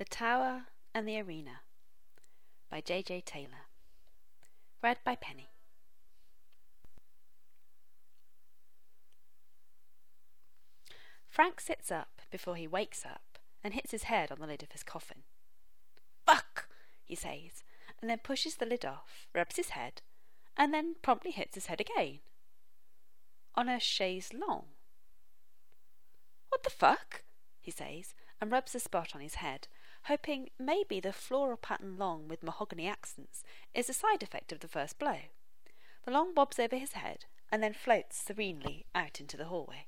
The Tower and the Arena by J.J. Taylor. Read by Penny. Frank sits up before he wakes up and hits his head on the lid of his coffin. "Fuck!" he says, and then pushes the lid off, rubs his head, and then promptly hits his head again. On a chaise longue. "What the fuck?" he says, and rubs the spot on his head, hoping maybe the floral pattern long with mahogany accents is a side effect of the first blow. The long bobs over his head and then floats serenely out into the hallway.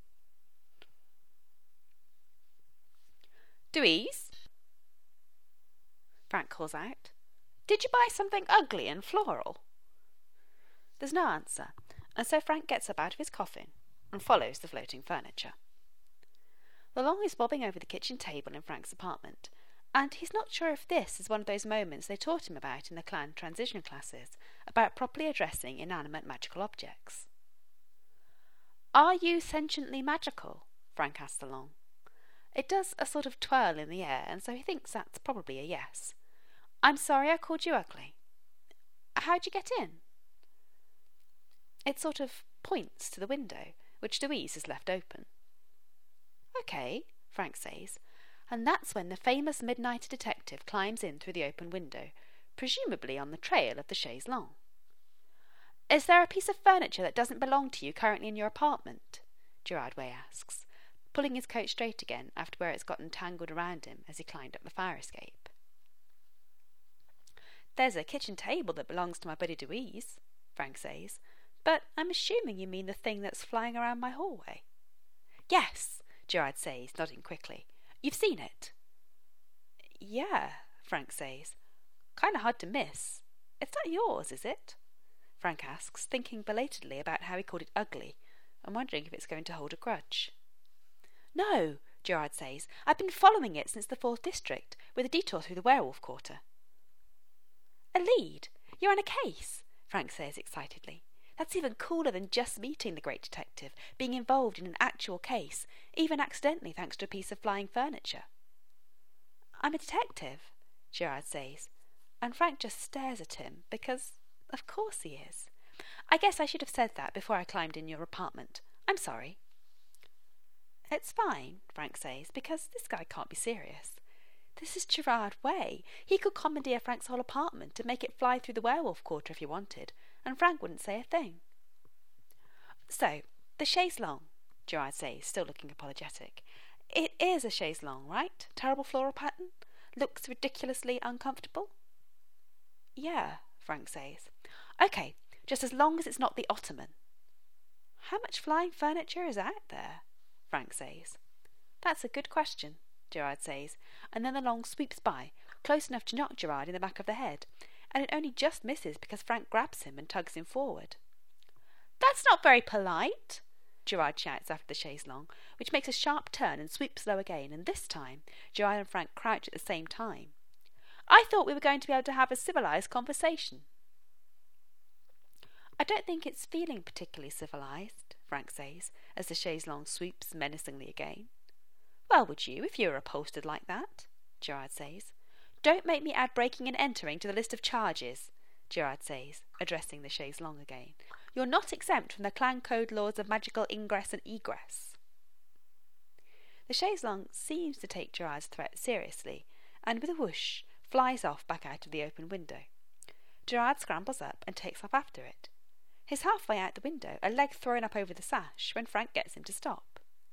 "Dewey's?" Frank calls out. "Did you buy something ugly and floral?" There's no answer, and so Frank gets up out of his coffin and follows the floating furniture. The long is bobbing over the kitchen table in Frank's apartment, and he's not sure if this is one of those moments they taught him about in the clan transition classes, about properly addressing inanimate magical objects. "Are you sentiently magical?" Frank asks the long. It does a sort of twirl in the air, and so he thinks that's probably a yes. "I'm sorry I called you ugly." "How'd you get in?" It sort of points to the window, which Dewey's has left open. "Okay," Frank says, and that's when the famous midnight detective climbs in through the open window, presumably on the trail of the chaise longue. "Is there a piece of furniture that doesn't belong to you currently in your apartment?" Gerard Way asks, pulling his coat straight again after where it's gotten tangled around him as he climbed up the fire escape. "There's a kitchen table that belongs to my buddy Dewey's," Frank says, "but I'm assuming you mean the thing that's flying around my hallway." "Yes," Gerard says, nodding quickly. "You've seen it?" "Yeah," Frank says. "Kinda hard to miss. Is that yours, is it?" Frank asks, thinking belatedly about how he called it ugly, and wondering if it's going to hold a grudge. "No," Gerard says. "I've been following it since the 4th District, with a detour through the werewolf quarter." "A lead? You're on a case?" Frank says excitedly. That's even cooler than just meeting the great detective, being involved in an actual case, even accidentally thanks to a piece of flying furniture. "I'm a detective," Gerard says, and Frank just stares at him, because of course he is. "I guess I should have said that before I climbed in your apartment. I'm sorry." "It's fine," Frank says, because this guy can't be serious. This is Gerard Way. He could commandeer Frank's whole apartment and make it fly through the werewolf quarter if he wanted, and Frank wouldn't say a thing. "So, the chaise longue," Gerard says, still looking apologetic. "It is a chaise longue, right? Terrible floral pattern? Looks ridiculously uncomfortable?" "Yeah," Frank says. "Okay, just as long as it's not the ottoman." "How much flying furniture is out there?" Frank says. "That's a good question," Gerard says, and then the long sweeps by, close enough to knock Gerard in the back of the head, and it only just misses because Frank grabs him and tugs him forward. "That's not very polite," Gerard shouts after the chaise longue, which makes a sharp turn and sweeps low again, and this time Gerard and Frank crouch at the same time. "I thought we were going to be able to have a civilised conversation." "I don't think it's feeling particularly civilised," Frank says, as the chaise longue sweeps menacingly again. "Well, would you, if you were upholstered like that?" Gerard says. "Don't make me add breaking and entering to the list of charges," Gerard says, addressing the chaise longue again. "You're not exempt from the clan code laws of magical ingress and egress." The chaise longue seems to take Gerard's threat seriously, and with a whoosh flies off back out of the open window. Gerard scrambles up and takes off after it. He's halfway out the window, a leg thrown up over the sash, when Frank gets him to stop.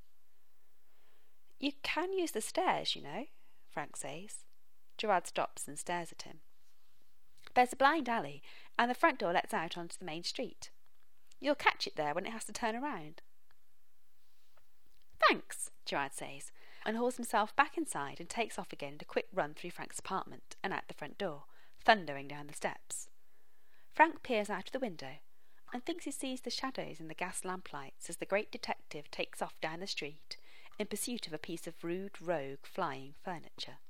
"You can use the stairs, you know," Frank says. Gerard stops and stares at him. "There's a blind alley, and the front door lets out onto the main street. You'll catch it there when it has to turn around." "Thanks," Gerard says, and hauls himself back inside and takes off again at a quick run through Frank's apartment and out the front door, thundering down the steps. Frank peers out of the window and thinks he sees the shadows in the gas lamplights as the great detective takes off down the street in pursuit of a piece of rude rogue flying furniture.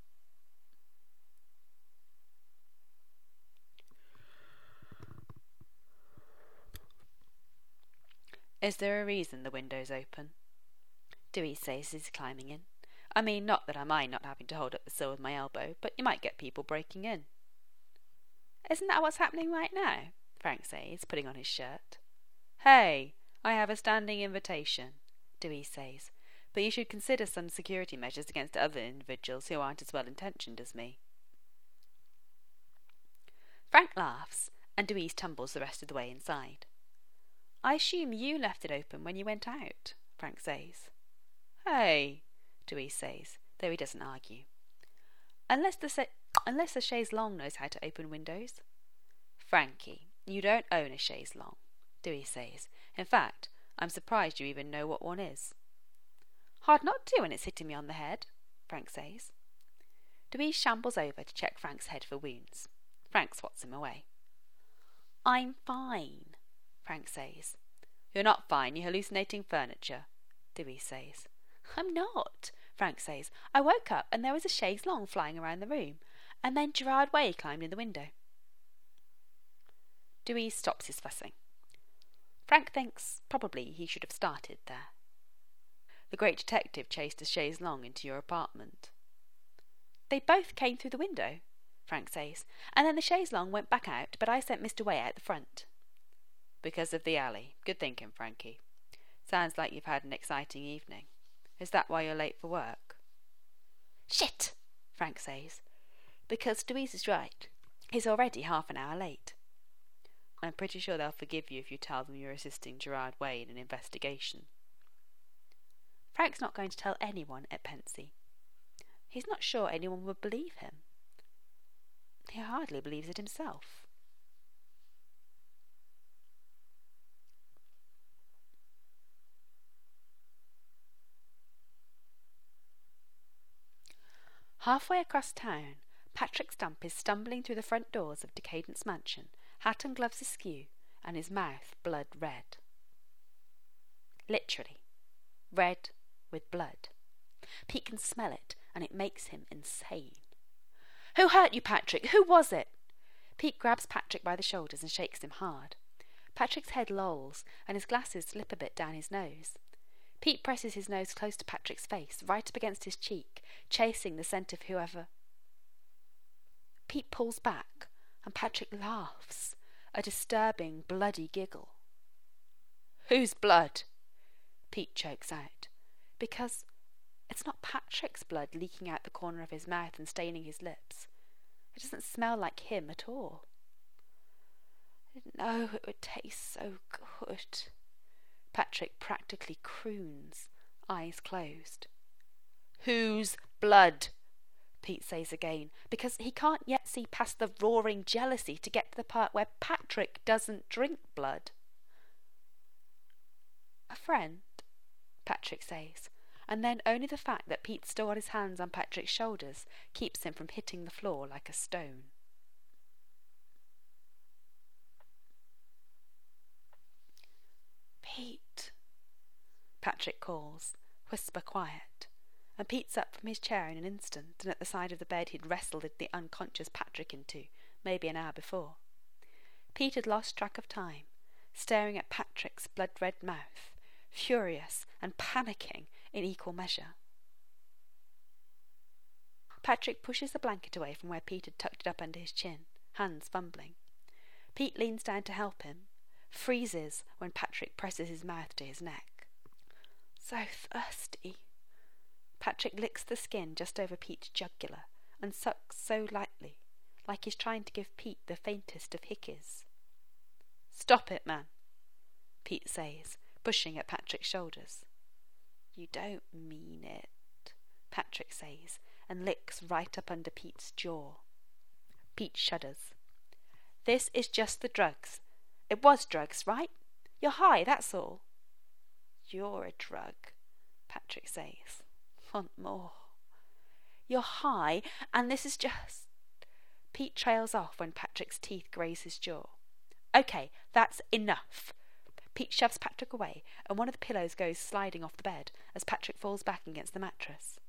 "Is there a reason the window's open?" Dewey says as he's climbing in. I mean, not that I mind not having to hold up the sill with my elbow, but you might get people breaking in. Isn't that what's happening right now? Frank says, putting on his shirt. Hey, I have a standing invitation, Dewey says, but you should consider some security measures against other individuals who aren't as well-intentioned as me. Frank laughs, and Dewey tumbles the rest of the way inside. I assume you left it open when you went out, Frank says. Hey, Dewey says, though he doesn't argue. Unless the chaise longue knows how to open windows. Frankie, you don't own a chaise longue, Dewey says. In fact, I'm surprised you even know what one is. Hard not to when it's hitting me on the head, Frank says. Dewey shambles over to check Frank's head for wounds. Frank swats him away. I'm fine, Frank says. You're not fine, you're hallucinating furniture, Dewey says. I'm not, Frank says. I woke up and there was a chaise longue flying around the room, and then Gerard Way climbed in the window. Dewey stops his fussing. Frank thinks probably he should have started there. The great detective chased a chaise longue into your apartment. They both came through the window, Frank says, and then the chaise longue went back out, but I sent Mr. Way out the front. Because of the alley. Good thinking, Frankie. Sounds like you've had an exciting evening. Is that why you're late for work? Shit, Frank says, because Louise is right. He's already half an hour late. I'm pretty sure they'll forgive you if you tell them you're assisting Gerard Way in an investigation. Frank's not going to tell anyone at Pensy. He's not sure anyone would believe him. He hardly believes it himself. Halfway across town, Patrick Stump is stumbling through the front doors of Decadence Mansion, hat and gloves askew, and his mouth blood red. Literally. Red with blood. Pete can smell it, and it makes him insane. Who hurt you, Patrick? Who was it? Pete grabs Patrick by the shoulders and shakes him hard. Patrick's head lolls, and his glasses slip a bit down his nose. Pete presses his nose close to Patrick's face, right up against his cheek, chasing the scent of whoever. Pete pulls back, and Patrick laughs, a disturbing, bloody giggle. Whose blood? Pete chokes out, because it's not Patrick's blood leaking out the corner of his mouth and staining his lips. It doesn't smell like him at all. I didn't know it would taste so good. Patrick practically croons, eyes closed. Whose blood? Pete says again, because he can't yet see past the roaring jealousy to get to the part where Patrick doesn't drink blood. A friend, Patrick says, and then only the fact that Pete still got his hands on Patrick's shoulders keeps him from hitting the floor like a stone. Pete, Patrick calls, whisper quiet, and Pete's up from his chair in an instant and at the side of the bed he'd wrestled the unconscious Patrick into, maybe an hour before. Pete had lost track of time, staring at Patrick's blood-red mouth, furious and panicking in equal measure. Patrick pushes the blanket away from where Pete had tucked it up under his chin, hands fumbling. Pete leans down to help him, freezes when Patrick presses his mouth to his neck. So thirsty. Patrick licks the skin just over Pete's jugular and sucks so lightly, like he's trying to give Pete the faintest of hickeys. Stop it, man, Pete says, pushing at Patrick's shoulders. You don't mean it, Patrick says, and licks right up under Pete's jaw. Pete shudders. This is just the drugs. It was drugs, right? You're high, that's all. You're a drug, Patrick says. Want more? You're high, and this is just... Pete trails off when Patrick's teeth graze his jaw. Okay, that's enough. Pete shoves Patrick away, and one of the pillows goes sliding off the bed as Patrick falls back against the mattress.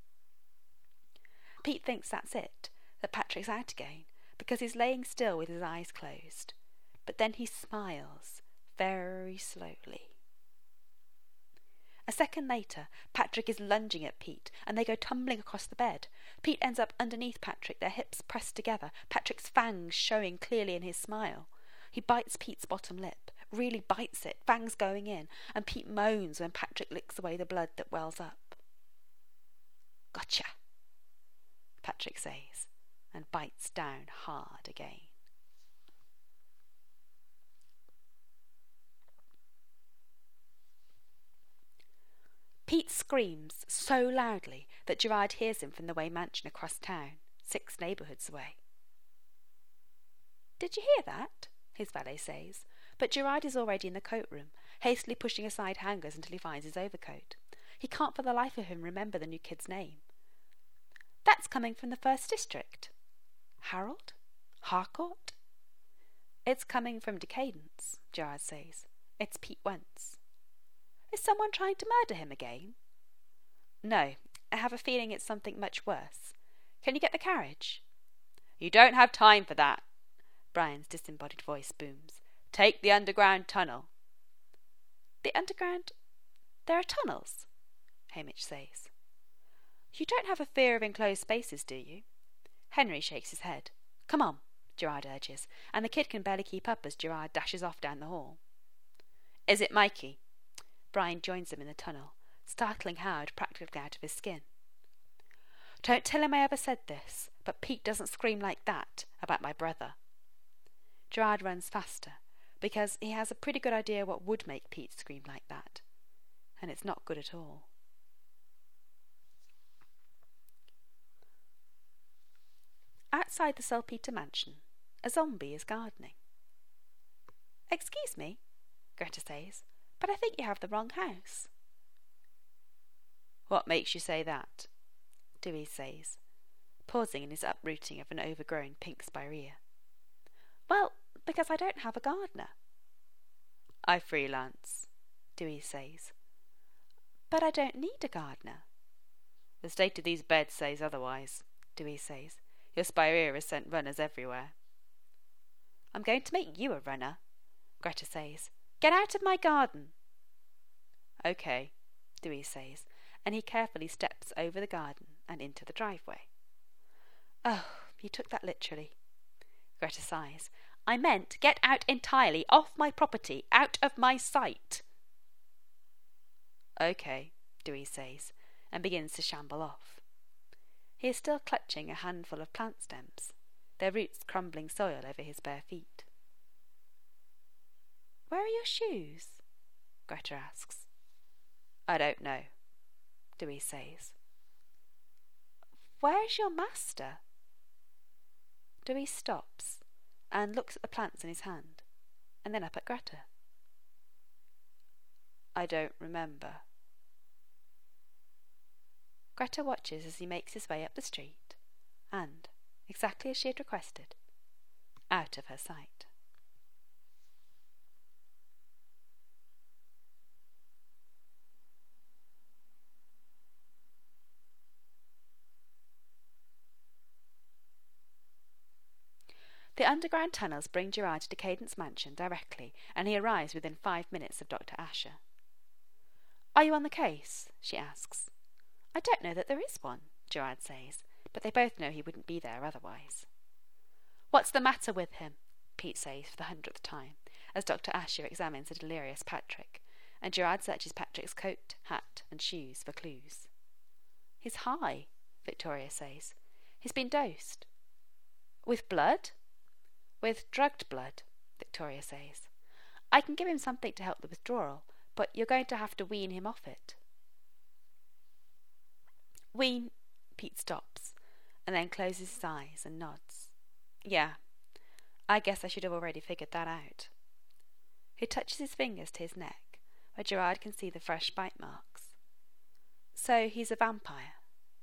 Pete thinks that's it, that Patrick's out again, because he's laying still with his eyes closed. But then he smiles, very slowly. A second later, Patrick is lunging at Pete, and they go tumbling across the bed. Pete ends up underneath Patrick, their hips pressed together, Patrick's fangs showing clearly in his smile. He bites Pete's bottom lip, really bites it, fangs going in, and Pete moans when Patrick licks away the blood that wells up. "Gotcha," Patrick says, and bites down hard again. Pete screams so loudly that Gerard hears him from the Way mansion across town, 6 neighbourhoods away. "Did you hear that?" his valet says, but Gerard is already in the coat room, hastily pushing aside hangers until he finds his overcoat. He can't for the life of him remember the new kid's name. "That's coming from the 1st District." "Harold? Harcourt?" "It's coming from Decadence," Gerard says. "It's Pete Wentz." "Is someone trying to murder him again?" "No, I have a feeling it's something much worse. Can you get the carriage?" "You don't have time for that," Brian's disembodied voice booms. "Take the underground tunnel." "The underground? There are tunnels?" Hamish says. "You don't have a fear of enclosed spaces, do you?" Henry shakes his head. "Come on," Gerard urges, and the kid can barely keep up as Gerard dashes off down the hall. "Is it Mikey?" Brian joins them in the tunnel, startling Howard practically out of his skin. "Don't tell him I ever said this, but Pete doesn't scream like that about my brother." Gerard runs faster, because he has a pretty good idea what would make Pete scream like that, and it's not good at all. Outside the Saltpeter mansion, a zombie is gardening. "Excuse me," Greta says, "but I think you have the wrong house." "What makes you say that?" Dewey says, pausing in his uprooting of an overgrown pink spirea. "Well, because I don't have a gardener." "I freelance," Dewey says. "But I don't need a gardener." "The state of these beds says otherwise," Dewey says. "Your spirea has sent runners everywhere." "I'm going to make you a runner," Greta says. "Get out of my garden." "Okay," Dewey says, and he carefully steps over the garden and into the driveway. "Oh, you took that literally," Greta sighs. "I meant get out entirely, off my property, out of my sight." "Okay," Dewey says, and begins to shamble off. He is still clutching a handful of plant stems, their roots crumbling soil over his bare feet. "Where are your shoes?" Greta asks. "I don't know," Dewey says. "Where is your master?" Dewey stops and looks at the plants in his hand, and then up at Greta. "I don't remember." Greta watches as he makes his way up the street, and, exactly as she had requested, out of her sight. The underground tunnels bring Gerard to Decadence Mansion directly, and he arrives within 5 minutes of Dr. Asher. "Are you on the case?" she asks. "I don't know that there is one," Gerard says, but they both know he wouldn't be there otherwise. "What's the matter with him?" Pete says for the 100th time, as Dr. Asher examines the delirious Patrick, and Gerard searches Patrick's coat, hat, and shoes for clues. "He's high," Victoria says. "He's been dosed." "With blood?" "With drugged blood," Victoria says. "I can give him something to help the withdrawal, but you're going to have to wean him off it." "Wean—" Pete stops, and then closes his eyes and nods. "Yeah, I guess I should have already figured that out." He touches his fingers to his neck, where Gerard can see the fresh bite marks. "So he's a vampire."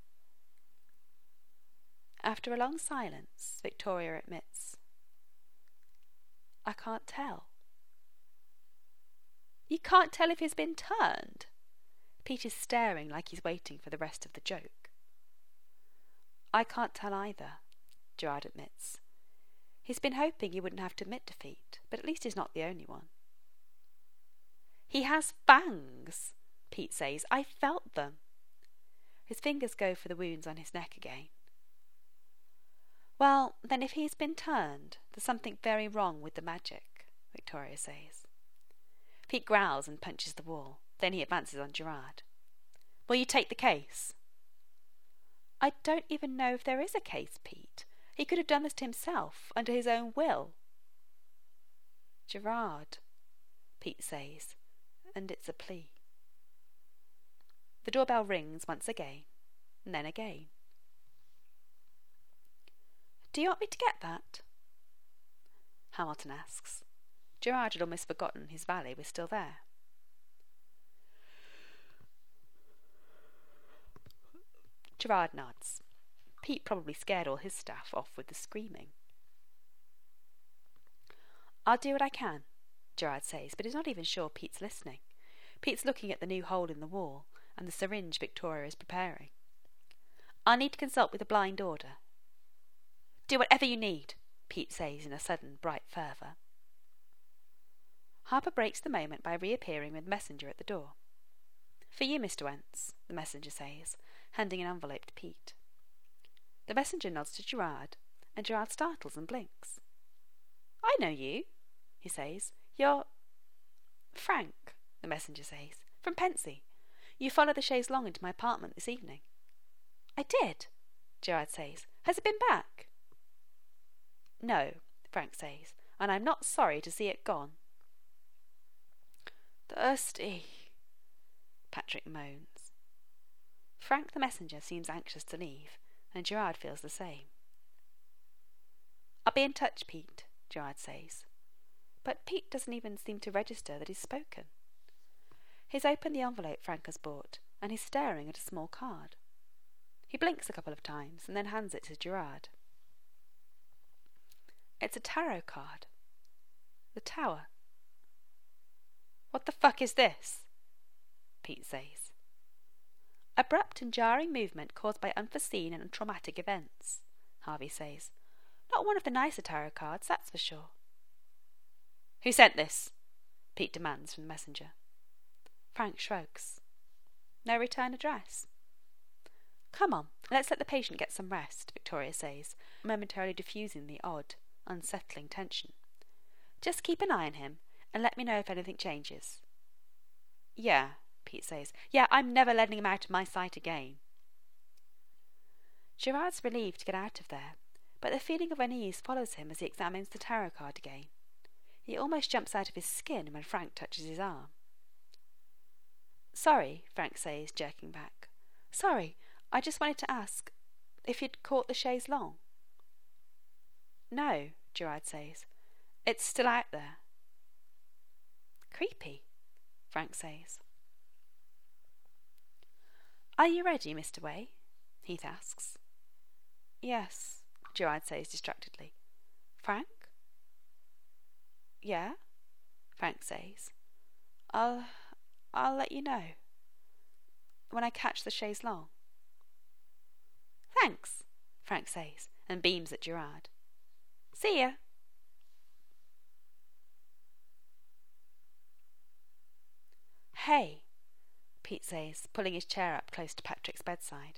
After a long silence, Victoria admits, "I can't tell." "You can't tell if he's been turned?" Pete is staring like he's waiting for the rest of the joke. "I can't tell either," Gerard admits. He's been hoping he wouldn't have to admit defeat, but at least he's not the only one. "He has fangs," Pete says. I felt them. His fingers go for the wounds on his neck again. Well, then if he's been turned, there's something very wrong with the magic, Victoria says. Pete growls and punches the wall. Then he advances on Gerard. Will you take the case? I don't even know if there is a case, Pete. He could have done this to himself, under his own will. Gerard, Pete says, and it's a plea. The doorbell rings once again, and then again. Do you want me to get that? Hamilton asks. Gerard had almost forgotten his valet was still there. Gerard nods. Pete probably scared all his staff off with the screaming. I'll do what I can, Gerard says, but he's not even sure Pete's listening. Pete's looking at the new hole in the wall and the syringe Victoria is preparing. I'll need to consult with the blind order. Do whatever you need, Pete says in a sudden bright fervour. Harper breaks the moment by reappearing with the messenger at the door. For you, Mr. Wentz, the messenger says, handing an envelope to Pete. The messenger nods to Gerard, and Gerard startles and blinks. I know you, he says. You're Frank, the messenger says, from Pensy. You followed the chaise longue into my apartment this evening. I did, Gerard says. Has it been back? No, Frank says, and I'm not sorry to see it gone. Thirsty, Patrick moans. Frank the messenger seems anxious to leave, and Gerard feels the same. I'll be in touch, Pete, Gerard says. But Pete doesn't even seem to register that he's spoken. He's opened the envelope Frank has bought, and he's staring at a small card. He blinks a couple of times and then hands it to Gerard. It's a tarot card. The Tower. What the fuck is this? Pete says. Abrupt and jarring movement caused by unforeseen and traumatic events, Harvey says. Not one of the nicer tarot cards, that's for sure. Who sent this? Pete demands from the messenger. Frank shrugs. No return address. Come on, let's let the patient get some rest, Victoria says, momentarily diffusing the odd, unsettling tension. Just keep an eye on him, and let me know if anything changes. Yeah, Pete says. Yeah, I'm never letting him out of my sight again. Gerard's relieved to get out of there, but the feeling of unease follows him as he examines the tarot card again. He almost jumps out of his skin when Frank touches his arm. Sorry, Frank says, jerking back. Sorry, I just wanted to ask if you'd caught the chaise longue. No, Gerard says. It's still out there. Creepy, Frank says. Are you ready, Mr. Way? Heath asks. Yes, Gerard says distractedly. Frank? Yeah, Frank says. I'll let you know when I catch the chaise longue. Thanks, Frank says, and beams at Gerard. See ya. Hey, Pete says, pulling his chair up close to Patrick's bedside.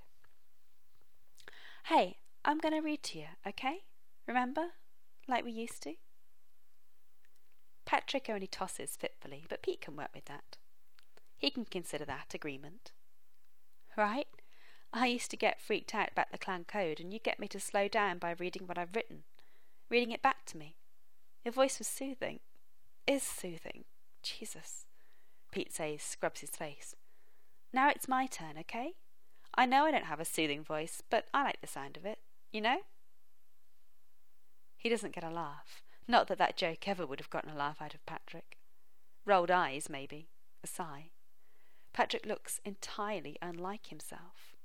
Hey, I'm going to read to you, okay? Remember? Like we used to? Patrick only tosses fitfully, but Pete can work with that. He can consider that agreement. Right? I used to get freaked out about the clan code, and you get me to slow down by reading what I've written, reading it back to me. Your voice was soothing. Is soothing. Jesus, Pete says, scrubs his face. Now it's my turn, okay? I know I don't have a soothing voice, but I like the sound of it, you know? He doesn't get a laugh. Not that that joke ever would have gotten a laugh out of Patrick. Rolled eyes, maybe. A sigh. Patrick looks entirely unlike himself.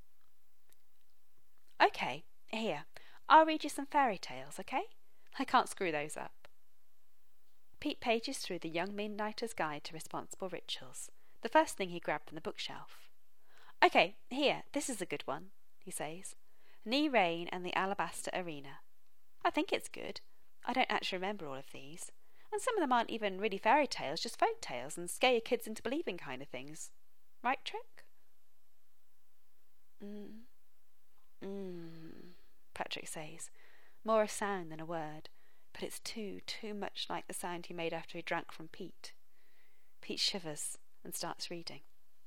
Okay, here. I'll read you some fairy tales, okay? I can't screw those up. Pete pages through the Young Midnighter's Guide to Responsible Rituals, the first thing he grabbed from the bookshelf. Okay, here, this is a good one, he says. Ni Rain and the Alabaster Arena. I think it's good. I don't actually remember all of these. And some of them aren't even really fairy tales, just folk tales and scare your kids into believing kind of things. Right, Trick? Patrick says, more a sound than a word, but it's too much like the sound he made after he drank from Pete. Pete shivers and starts reading.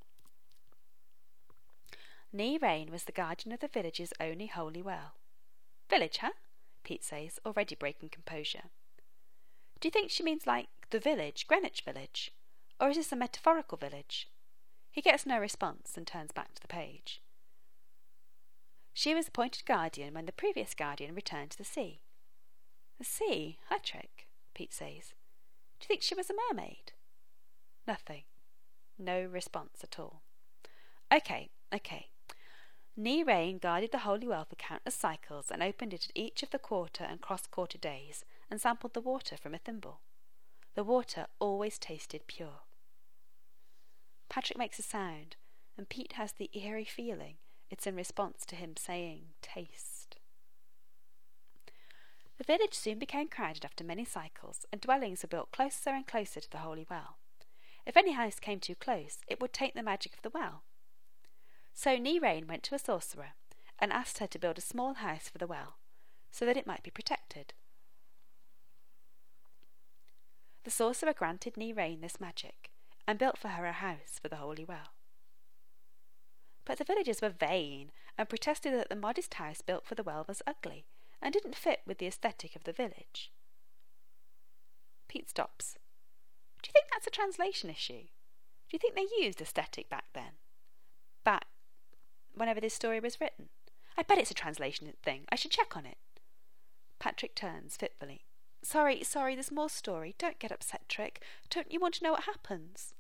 Ní Rain was the guardian of the village's only holy well. Village, huh? Pete says, already breaking composure. Do you think she means like the village, Greenwich Village? Or is this a metaphorical village? He gets no response and turns back to the page. She was appointed guardian when the previous guardian returned to the sea. The sea? Her trick, Pete says. Do you think she was a mermaid? Nothing. No response at all. Okay. Ní Rain guarded the holy well for countless cycles and opened it at each of the quarter and cross-quarter days and sampled the water from a thimble. The water always tasted pure. Patrick makes a sound, and Pete has the eerie feeling it's in response to him saying, taste. The village soon became crowded after many cycles, and dwellings were built closer and closer to the holy well. If any house came too close, it would take the magic of the well. So Ní Rain went to a sorcerer and asked her to build a small house for the well, so that it might be protected. The sorcerer granted Ní Rain this magic, and built for her a house for the holy well. But the villagers were vain, and protested that the modest house built for the well was ugly, and didn't fit with the aesthetic of the village. Pete stops. Do you think that's a translation issue? Do you think they used aesthetic back then? Back whenever this story was written? I bet it's a translation thing. I should check on it. Patrick turns fitfully. Sorry, there's more story. Don't get upset, Trick. Don't you want to know what happens?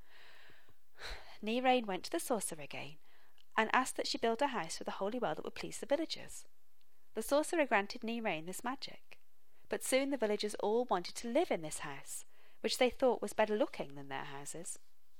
Ní Rain went to the sorcerer again and asked that she build a house for the holy well that would please the villagers. The sorcerer granted Ní Rain this magic, but soon the villagers all wanted to live in this house, which they thought was better looking than their houses.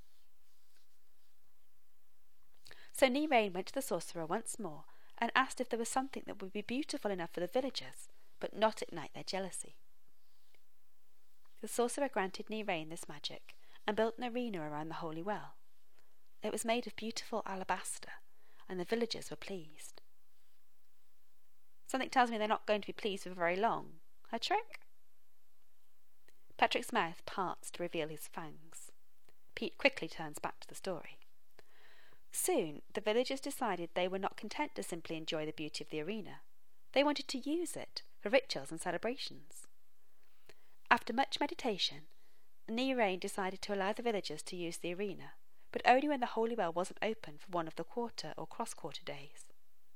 So Ní Rain went to the sorcerer once more and asked if there was something that would be beautiful enough for the villagers, but not ignite their jealousy. The sorcerer granted Ní Rain this magic and built an arena around the holy well. It was made of beautiful alabaster, and the villagers were pleased. Something tells me they're not going to be pleased for very long. Her trick? Patrick's mouth parts to reveal his fangs. Pete quickly turns back to the story. Soon, the villagers decided they were not content to simply enjoy the beauty of the arena. They wanted to use it for rituals and celebrations. After much meditation, Ní Rain decided to allow the villagers to use the arena, but only when the holy well wasn't open for one of the quarter or cross-quarter days.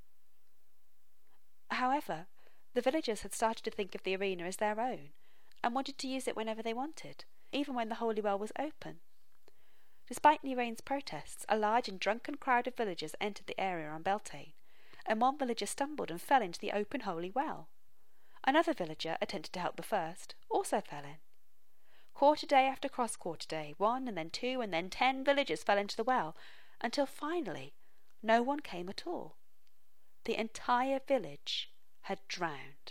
However, the villagers had started to think of the arena as their own, and wanted to use it whenever they wanted, even when the holy well was open. Despite Ní Rain's protests, a large and drunken crowd of villagers entered the area on Beltane, and one villager stumbled and fell into the open holy well. Another villager, attempted to help the first, also fell in. Quarter day after cross-quarter day, 1 and then 2 and then 10 villagers fell into the well, until finally no one came at all. The entire village had drowned.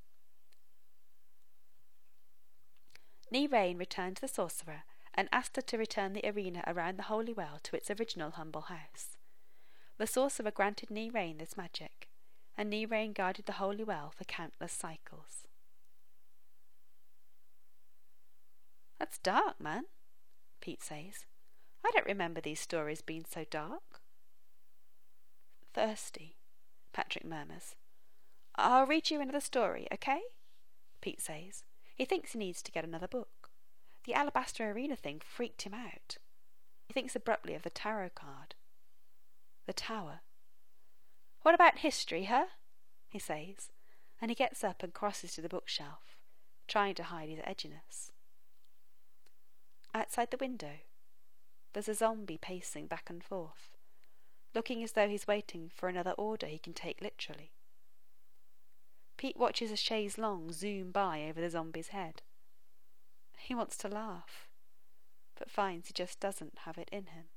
Ní Rain returned to the sorcerer and asked her to return the arena around the holy well to its original humble house. The sorcerer granted Ní Rain this magic, and Ní Rain guarded the holy well for countless cycles. That's dark, man, Pete says. I don't remember these stories being so dark. Thirsty, Patrick murmurs. I'll read you another story, okay? Pete says. He thinks he needs to get another book. The alabaster arena thing freaked him out. He thinks abruptly of the tarot card. The tower. What about history, huh? He says, and he gets up and crosses to the bookshelf, trying to hide his edginess. Outside the window, there's a zombie pacing back and forth, looking as though he's waiting for another order he can take literally. Pete watches a chaise longue zoom by over the zombie's head. He wants to laugh, but finds he just doesn't have it in him.